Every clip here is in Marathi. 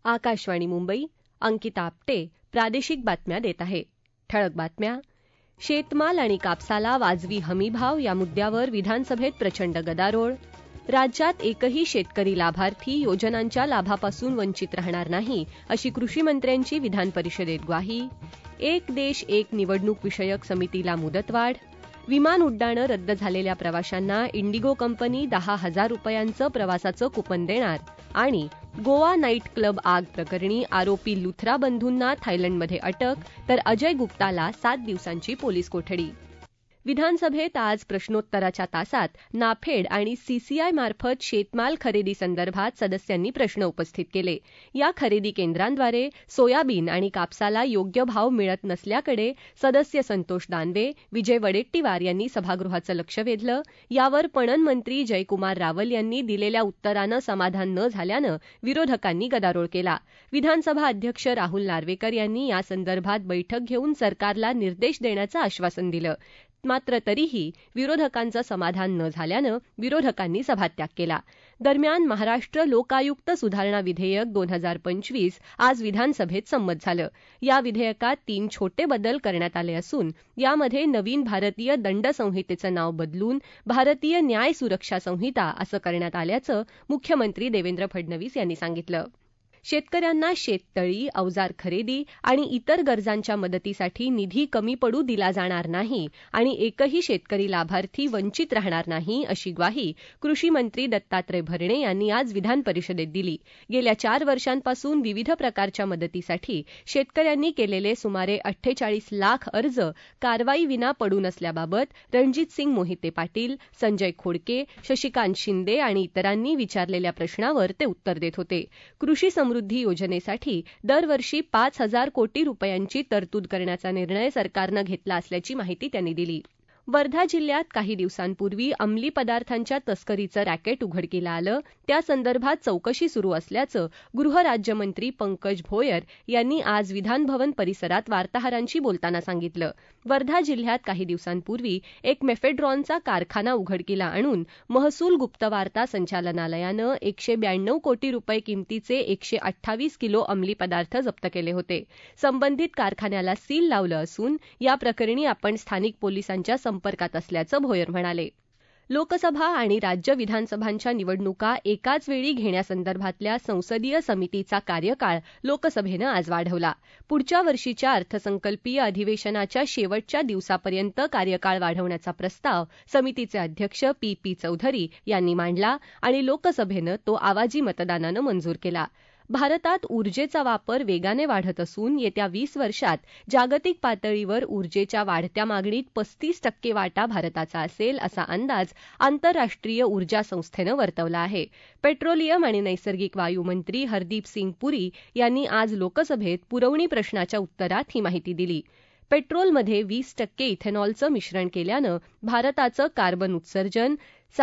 आकाशवाणी मुंबई. अंकिता आपटे प्रादेशिक बातम्या देत आहे. ठळक बातम्या. शेतमाल आणि कापसाला वाजवी हमीभाव या मुद्द्यावर विधानसभेत प्रचंड गदारोळ. राज्यात एकही शेतकरी लाभार्थी योजनांच्या लाभापासून वंचित राहणार नाही अशी कृषीमंत्र्यांची विधानपरिषदेत ग्वाही. एक देश एक निवडणूक विषयक समितीला मुदतवाढ. विमान उड्डाणं रद्द झालेल्या प्रवाशांना इंडिगो कंपनी 10,000 रुपयांचं प्रवासाचं कुपन देणार. आणि गोवा नाईट क्लब आग प्रकरणी आरोपी लुथरा बंधूंना थायलंडमध्ये अटक, तर अजय गुप्ताला 7 दिवसांची पोलीस कोठडी. विधानसभेत आज प्रश्नोत्तराच्या तासात नाफेड आणि सीसीआय मार्फत शेतमाल खरेदी संदर्भात सदस्यांनी प्रश्न उपस्थित केले. या खरेदी केंद्रांद्वारे सोयाबीन आणि कापसाला योग्य भाव मिळत नसल्याकडे सदस्य संतोष दानवे, विजय वडेट्टीवार यांनी सभागृहाचं लक्ष वेधलं. यावर पणन मंत्री जयकुमार रावल यांनी दिलेल्या उत्तरानं समाधान न झाल्यानं विरोधकांनी गदारोळ केला. विधानसभा अध्यक्ष राहुल नार्वेकर यांनी यासंदर्भात बैठक घेऊन सरकारला निर्देश देण्याचं आश्वासन दिलं. मात्र तरीही विरोधकांचं समाधान न झाल्यानं विरोधकांनी सभात्याग केला. दरम्यान महाराष्ट्र लोकायुक्त सुधारणा विधेयक 2025 आज विधानसभेत संमत झालं. या विधेयकात 3 छोटे बदल करण्यात आले असून यामध्ये नवीन भारतीय दंड संहितेचं नाव बदलून भारतीय न्याय सुरक्षा संहिता असं करण्यात आल्याचं मुख्यमंत्री देवेंद्र फडणवीस यांनी सांगितलं. शेतकऱ्यांना शेततळी, अवजार खरेदी आणि इतर गरजांच्या मदतीसाठी निधी कमी पडू दिला जाणार नाही आणि एकही शेतकरी लाभार्थी वंचित राहणार नाही अशी ग्वाही कृषी मंत्री दत्तात्रय भरणे यांनी आज विधान परिषदेत दिली. गेल्या 4 वर्षांपासून विविध प्रकारच्या मदतीसाठी शेतकऱ्यांनी केलेले सुमारे 48 लाख अर्ज कारवाईविना पडू नसल्याबाबत रणजितसिंग मोहिते पाटील, संजय खोडके, शशिकांत शिंदे आणि इतरांनी विचारलेल्या प्रश्नावर ते उत्तर देत होते. कृषी समृद्धी योजनेसाठी दरवर्षी 5,000 कोटी रुपयांची तरतूद करण्याचा निर्णय सरकारनं घेतला असल्याची माहिती त्यांनी दिली. वर्धा जिल्ह्यात काही दिवसांपूर्वी अंमली पदार्थांच्या तस्करीचं रॅकेट उघडकीला आलं. त्यासंदर्भात चौकशी सुरू असल्याचं गृहराज्यमंत्री पंकज भोयर यांनी आज विधानभवन परिसरात वार्ताहरांशी बोलताना सांगितलं. वर्धा जिल्ह्यात काही दिवसांपूर्वी एक मेफेड्रॉनचा कारखाना उघडकीला आणून महसूल गुप्तवार्ता संचालनालयानं 192 कोटी रुपये किमतीचे 128 किलो अंमली पदार्थ जप्त केले होते. संबंधित कारखान्याला सील लावलं असून या प्रकरणी आपण स्थानिक पोलिसांच्या संपर्कात असल्याचं भोयर म्हणाले. लोकसभा आणि राज्य विधानसभांच्या निवडणुका एकाच वेळी घेण्यासंदर्भातल्या संसदीय समितीचा कार्यकाळ लोकसभेनं आज वाढवला. पुढच्या वर्षीच्या अर्थसंकल्पीय अधिवेशनाच्या शेवटच्या दिवसापर्यंत कार्यकाळ वाढवण्याचा प्रस्ताव समितीचे अध्यक्ष पी चौधरी यांनी मांडला आणि लोकसभेनं तो आवाजी मतदानानं मंजूर केला. भारतात ऊर्जेचा वापर वेगाने वाढत असून येत्या 20 वर्षात जागतिक पातळीवर ऊर्जेच्या वाढत्या मागणीत 35% वाटा भारताचा असेल असा अंदाज आंतरराष्ट्रीय ऊर्जा संस्थेनं वर्तवला आहे. पेट्रोलियम आणि नैसर्गिक वायू मंत्री हरदीप सिंग पुरी यांनी आज लोकसभेत पुरवणी प्रश्नाच्या उत्तरात ही माहिती दिली. पेट्रोलमध्ये 20% इथेनॉलचं मिश्रण केल्यानं भारताचं कार्बन उत्सर्जन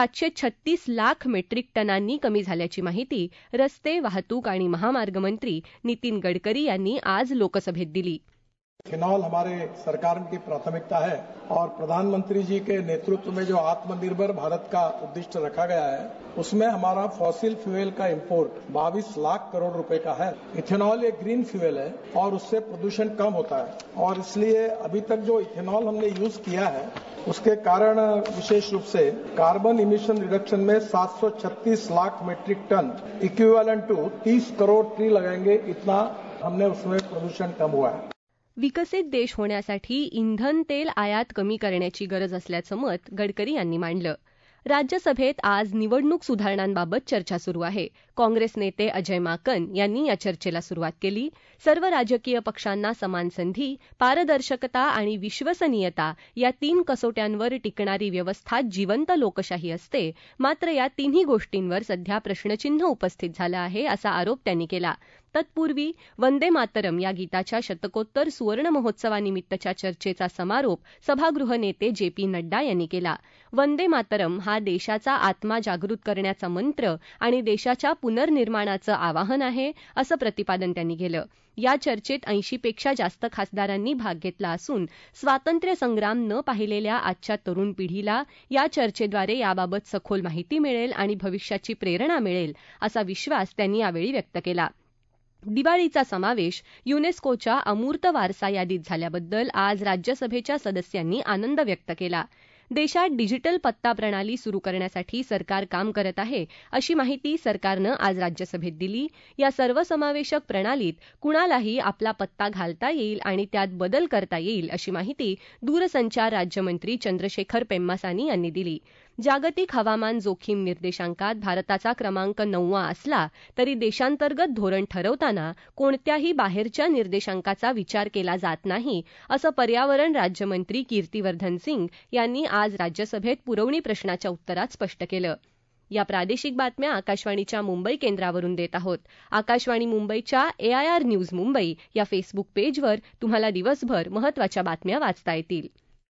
736 लाख मेट्रिक टनांनी कमी झाल्याची माहिती रस्ते, वाहतूक आणि महामार्ग मंत्री नितीन गडकरी यांनी आज लोकसभेत दिली. इथेनॉल हमारे सरकार की प्राथमिकता है और प्रधानमंत्री जी के नेतृत्व में जो आत्मनिर्भर भारत का उद्दिष्ट रखा गया है उसमें हमारा फॉसिल फ्यूल का इंपोर्ट 22 लाख करोड़ रुपए का है. इथेनॉल एक ग्रीन फ्यूल है और उससे प्रदूषण कम होता है और इसलिए अभी तक जो इथेनॉल हमने यूज किया है उसके कारण विशेष रूप से कार्बन इमिशन रिडक्शन में 736 lakh metric ton equivalent to 30 crore tree लगाएंगे, इतना हमने उसमें प्रदूषण कम हुआ है. विकसित देश होण्यासाठी इंधन तेल आयात कमी करण्याची गरज असल्याचं मत गडकरी यांनी मांडलं. राज्यसभेत आज निवडणूक सुधारणांबाबत चर्चा सुरू आहे. काँग्रेस नेते अजय माकन यांनी या चर्चेला सुरुवात केली. सर्व राजकीय पक्षांना समान संधी, पारदर्शकता आणि विश्वसनीयता या 3 कसोट्यांवर टिकणारी व्यवस्था जिवंत लोकशाही असते. मात्र या तिन्ही गोष्टींवर सध्या प्रश्नचिन्ह उपस्थित झालं आहे असा आरोप त्यांनी केला. तत्पूर्वी वंदे मातरम या गीताच्या शतकोत्तर सुवर्ण महोत्सवानिमित्तच्या चर्चेचा समारोप सभागृह नेते जे.पी. नड्डा यांनी केला. वंदे मातरम हा देशाचा आत्मा जागृत करण्याचा मंत्र आणि देशाच्या पुनर्निर्माणाचं आवाहन आहे असं प्रतिपादन त्यांनी केलं. या चर्चेत 80 पेक्षा जास्त खासदारांनी भाग घेतला असून स्वातंत्र्य संग्राम न पाहिलेल्या आजच्या तरुण पिढीला या चर्चेद्वारे याबाबत सखोल माहिती मिळेल आणि भविष्याची प्रेरणा मिळेल असा विश्वास त्यांनी यावेळी व्यक्त केला. दिवाळीचा समावेश युनेस्कोच्या अमूर्त वारसा यादीत झाल्याबद्दल आज राज्यसभेच्या सदस्यांनी आनंद व्यक्त केला. देशात डिजिटल पत्ता प्रणाली सुरू करण्यासाठी सरकार काम करत आहे, अशी माहिती सरकारनं आज राज्यसभेत दिली. या सर्वसमावेशक प्रणालीत कुणालाही आपला पत्ता घालता येईल आणि त्यात बदल करता येईल, अशी माहिती दूरसंचार राज्यमंत्री चंद्रशेखर पेम्मासानी यांनी दिली. जागतिक हवामान जोखीम निर्देशांकात भारताचा क्रमांक 9वा असला तरी देशांतर्गत धोरण ठरवताना कोणत्याही बाहेरच्या निर्देशांकाचा विचार केला जात नाही, असं पर्यावरण राज्यमंत्री कीर्तिवर्धन सिंग यांनी आज राज्यसभेत पुरवणी प्रश्नाच्या उत्तरात स्पष्ट केलं. या प्रादेशिक बातम्या आकाशवाणीच्या मुंबई केंद्रावरून देत आहोत. आकाशवाणी मुंबईच्या AIR न्यूज मुंबई या फेसबुक पेजवर तुम्हाला दिवसभर महत्त्वाच्या बातम्या वाचता येतील.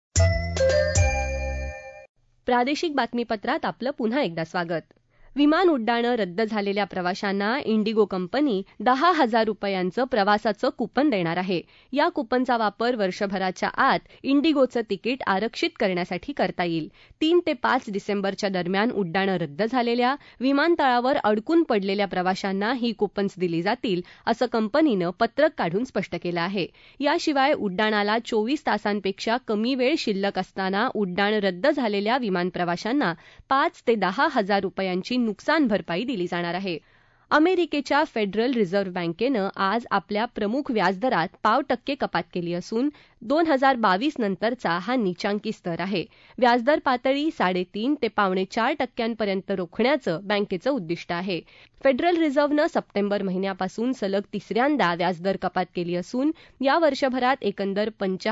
प्रादेशिक बातमीपत्रात आपलं पुन्हा एकदा स्वागत. विमान उड्डाणं रद्द झालेल्या प्रवाशांना इंडिगो कंपनी 10,000 रुपयांचं प्रवासाचं कुपन देणार आहे. या कुपनचा वापर वर्षभराच्या आत इंडिगोचं तिकीट आरक्षित करण्यासाठी करता येईल. 3 ते 5 डिसेंबरच्या दरम्यान उड्डाणं रद्द झालेल्या, विमानतळावर अडकून पडलेल्या प्रवाशांना ही कुपन्स दिली जातील, असं कंपनीनं पत्रक काढून स्पष्ट केलं आहे. याशिवाय उड्डाणाला 24 तासांपेक्षा कमी वेळ शिल्लक असताना उड्डाण रद्द झालेल्या विमान प्रवाशांना 5 ते 10,000 रुपयांची नुकसान भरपाई दिली जाणार आहे. अमेरिकेच्या फेडरल रिझर्व्ह बँकेनं आज आपल्या प्रमुख व्याजदरात 0.5% कपात केली असून 2022 नंतरचा हा नीचांकी स्तर आहे. व्याजदर पातळी 3.5% ते 4.25% रोखण्याचं बँकेचं उद्दिष्ट आहे. फेडरल रिझर्व्हनं सप्टेंबर महिन्यापासून सलग तिसऱ्यांदा व्याजदर कपात केली असून या वर्षभरात एकंदर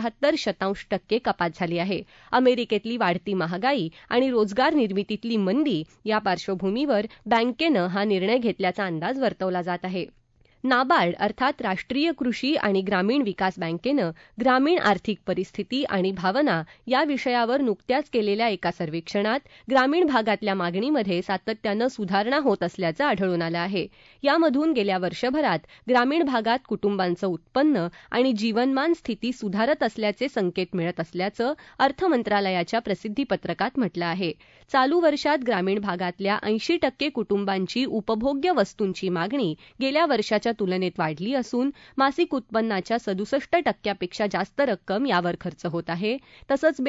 75% कपात झाली आहे. अमेरिकेतली वाढती महागाई आणि रोजगार निर्मितीतली मंदी या पार्श्वभूमीवर बँकेनं हा निर्णय घेतल्याचा अंदाज वर्तवला जात आहे. नाबार्ड अर्थात राष्ट्रीय कृषी आणि ग्रामीण विकास बँकेनं ग्रामीण आर्थिक परिस्थिती आणि भावना या विषयावर नुकत्याच केलेल्या एका सर्वेक्षणात ग्रामीण भागातल्या मागणीमध्ये सातत्यानं सुधारणा होत असल्याचं आढळून आलं आहे. यामधून गेल्या वर्षभरात ग्रामीण भागात कुटुंबांचं उत्पन्न आणि जीवनमान स्थिती सुधारत असल्याचे संकेत मिळत असल्याचं अर्थ मंत्रालयाच्या प्रसिद्धीपत्रकात म्हटलं आहे. चालू वर्षात ग्रामीण भागातल्या 80% कुटुंबांची उपभोग्य वस्तूंची मागणी गेल्या वर्षाच्या तुलनेत वाढली असून मासिक उत्पन्नाच्या 67% जास्त रक्कम यावर खर्च होत आहे. तसंच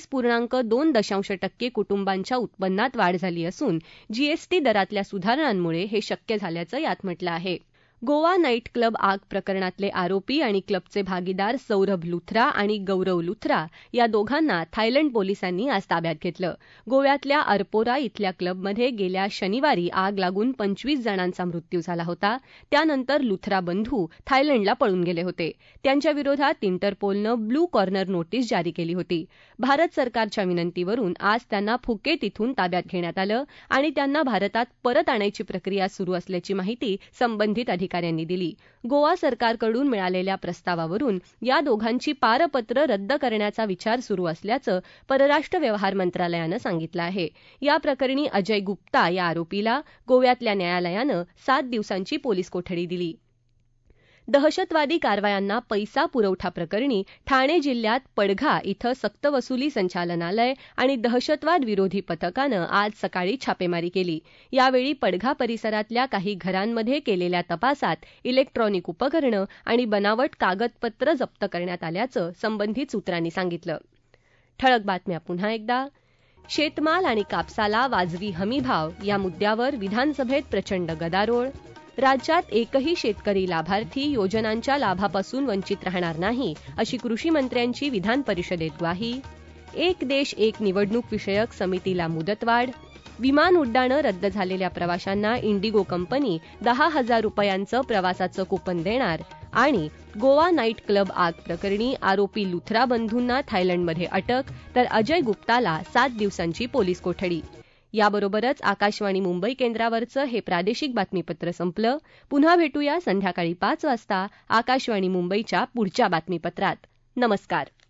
42.2% कुटुंबांच्या उत्पन्नात वाढ झाली असून GST दरातल्या सुधारणांमुळे हे शक्य झाल्याचं यात म्हटलं आहे. गोवा नाईट क्लब आग प्रकरणातले आरोपी आणि क्लबचे भागीदार सौरभ लुथरा आणि गौरव लुथरा या दोघांना थायलंड पोलिसांनी आज ताब्यात घेतलं. गोव्यातल्या अरपोरा इथल्या क्लबमध्ये गेल्या शनिवारी आग लागून 25 जणांचा मृत्यू झाला होता. त्यानंतर लुथरा बंधू थायलंडला पळून गेले होते. त्यांच्या विरोधात इंटरपोलनं ब्लू कॉर्नर नोटीस जारी केली होती. भारत सरकारच्या विनंतीवरून आज त्यांना फुकेत इथून ताब्यात घेण्यात आलं आणि त्यांना भारतात परत आणायची प्रक्रिया सुरू असल्याची माहिती संबंधित अधिकाऱ्यांनी दिली. गोवा सरकारकडून मिळालेल्या प्रस्तावावरून या दोघांची पारपत्र रद्द करण्याचा विचार सुरू असल्याचं परराष्ट्र व्यवहार मंत्रालयानं सांगितलं आहे. या प्रकरणी अजय गुप्ता या आरोपीला गोव्यातल्या न्यायालयानं 7 दिवसांची पोलीस कोठडी दिली. दहशतवादी कारवायांना पैसा पुरवठा प्रकरणी ठाणे जिल्ह्यात पडघा इथं सक्तवसुली संचालनालय आणि दहशतवाद विरोधी पथकानं आज सकाळी छापेमारी केली. यावेळी पडघा परिसरातल्या काही घरांमध्ये केलेल्या तपासात इलेक्ट्रॉनिक उपकरणं आणि बनावट कागदपत्र जप्त करण्यात आल्याचं संबंधित सूत्रांनी सांगितलं. ठळक बातम्या पुन्हा एकदा. शेतमाल आणि कापसाला वाजवी हमीभाव या मुद्द्यावर विधानसभेत प्रचंड गदारोळ. राज्यात एकही शेतकरी लाभार्थी योजनांच्या लाभापासून वंचित राहणार नाही, अशी कृषी मंत्र्यांची विधान परिषदेत ग्वाही. एक देश एक निवडणूक विषयक समितीला मुदतवाढ. विमान उड्डाणं रद्द झालेल्या प्रवाशांना इंडिगो कंपनी 10,000 रुपयांचं प्रवासाचं कुपन देणार. आणि गोवा नाईट क्लब आग प्रकरणी आरोपी लुथरा बंधूंना थायलंडमध्ये अटक, तर अजय गुप्ताला 7 दिवसांची पोलीस कोठडी. याबरोबरच आकाशवाणी मुंबई केंद्रावरचं हे प्रादेशिक बातमीपत्र संपलं. पुन्हा भेटूया संध्याकाळी 5 वाजता आकाशवाणी मुंबईच्या पुढच्या बातमीपत्रात. नमस्कार.